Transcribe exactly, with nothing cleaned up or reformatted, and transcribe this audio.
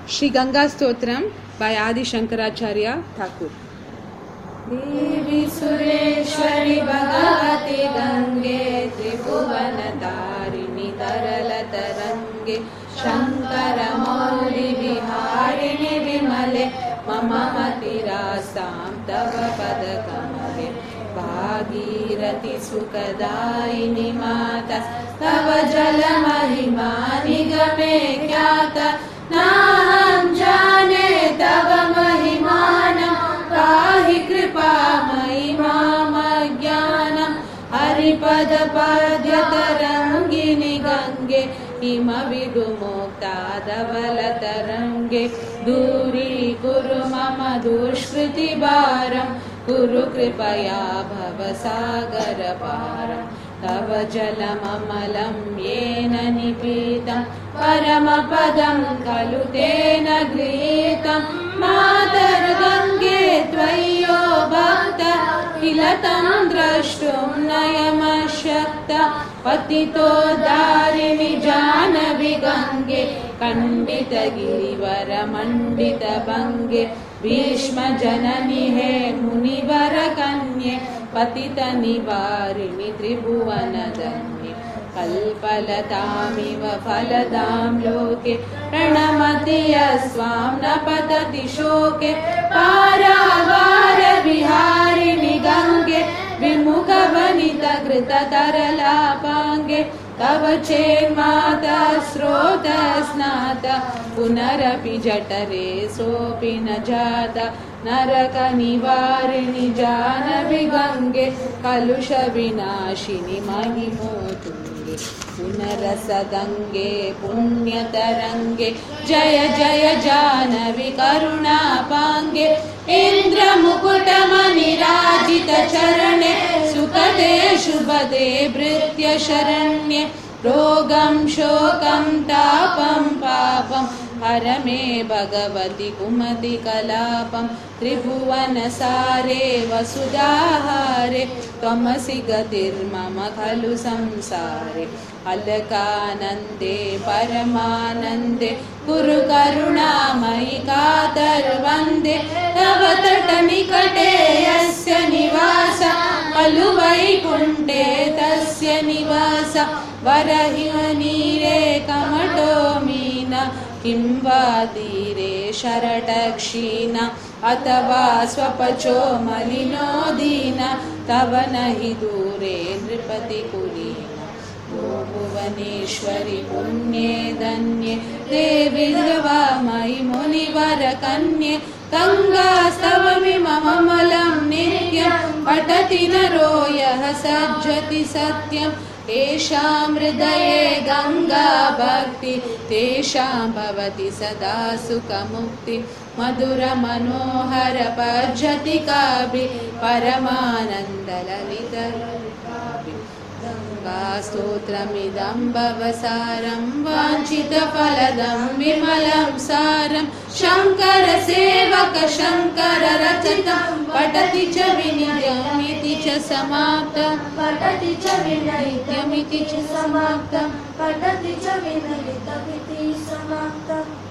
Shri Ganga Stotram by Adi Shankaracharya Thakur. Devi Sureshwari Bhagavati Gange Tribhuvana Tarini Tarala Tarange Shankara Mauli Viharini Vimale Mama Matirasam Tava Padakamale Bhagirati Sukadaini Matas Tava Jala Mahima Nigame Kyata Naham Jane Tava Mahimana Pahi Kripa Mahimama Jnanam Haripada Padya Tarangini Gange Ima Vidu Mukta Davala Tarange Duri Guru Mama Dushkriti Bharam Guru Kripaya Bhavasagar Param Tava Jalam Amalam Yena Nipitam Paramapadam Kalutena Gritam Matar Gange Tvayo Bhakta Hilatam Drashtum Nayamashakta Patito Darini Janavi Gange Kandita Girivara Mandita Bange Bhishma Janani He Munivara Kanye Patita Nivarini Tribhuvana Danye Kalpalatamiva Phaladam Loke Pranamatiya Swam Napatati Shoke Paravara Viharini Gange Vimukha Vanita Krita Tarala Pange Tava Mata Srota Snata Punarapi Jatare Sopi Najata Naraka Nivarini Janavi Gange Kalusha Vinashini Mahimotunge Punarasa Gange Punyatarange Jaya Jaya Janavi Karuna Pange Indra Mukutamani Rajita Charane Sukade Shubhade Britya Sharanye Rogam Shokam Tapam Papam Harame Bhagavati Kumati Kalapam Tribhuvana Sare Vasudahare Tvamasi Gatir Mama Khalu Samsare Alakanande Paramanande Guru Karuna Mahikatar Vande Tavatata Nikate Yasya Nivasa Kalu Vaikunte Tasya Nivasa Varahivanire Kamato Meena Kimvadire Sharatakshina Atava Swapacho Malino Dina Tavanahi Dure Nripati Kurina Bhuvaneshwari Punye Danye Devi Dravamai Munivara Kanye Ganga Stavami Mamamalam Nityam Patati Naroyah Sajjati Satyam Tesham Hridaye Ganga Bhakti Tesham Bhavati Sada Sukha Mukti Madhura Manohara Pajjati Kabhi Paramananda Lalita Kabhi Ganga Stotramidam Bhavasaram Vanchita Phaladam Vimalam Saram Shankara Sevaka Shankara Rachitam Patati Cha Vinidyam Iti Cha Samaptam Patati Cha Vinidyam Iti Cha Samaptam Patati Cha Vinidyam Iti Samaptam